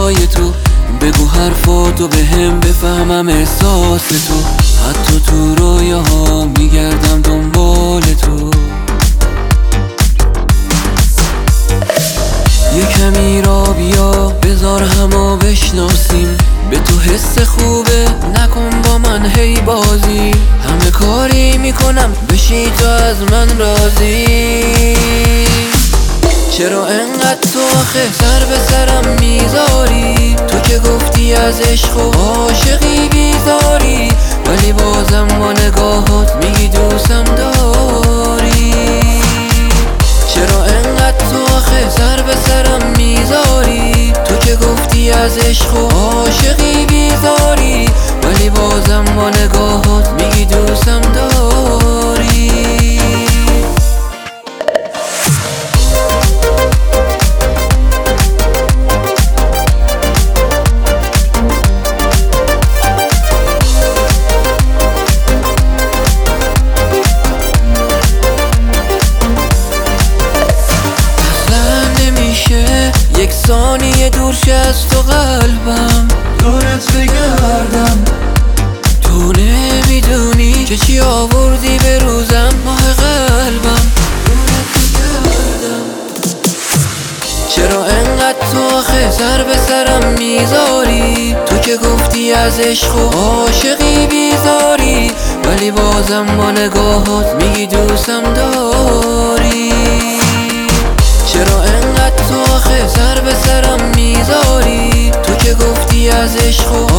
جای تو، بگو حرفاتو به هم بفهمم احساس تو. حتی تو رویاها میگردم دنبال تو. یه کمی را بیا بذار همو بشناسیم، به تو حس خوبه نکن با من هی بازی. همه کاری میکنم بشی تو از من راضی. چرا انقدر تو آخه سر به سرم میذاری؟ تو که گفتی از عشق و عاشقی بیزاری، ولی بازم با نگاهات میگی دوستم داری. چرا انقدر تو آخه سر به سرم میذاری؟ تو که گفتی از عشق و عاشقی بیزاری، ولی بازم با نگاهات میگی دوستم داری. یک ثانیه دور شه از تو قلبم، دورت بگردم. تو نمیدونی که چی آوردی به روزم، ماه قلبم دورت بگردم. چرا انقدر تو آخه سر به سرم میذاری؟ تو که گفتی از عشق و عاشقی بیزاری، ولی بازم با نگاهات میگی دوستم داری. چرا انقدر تو آخه سر به سرم میذاری؟ تو که گفتی از عشق و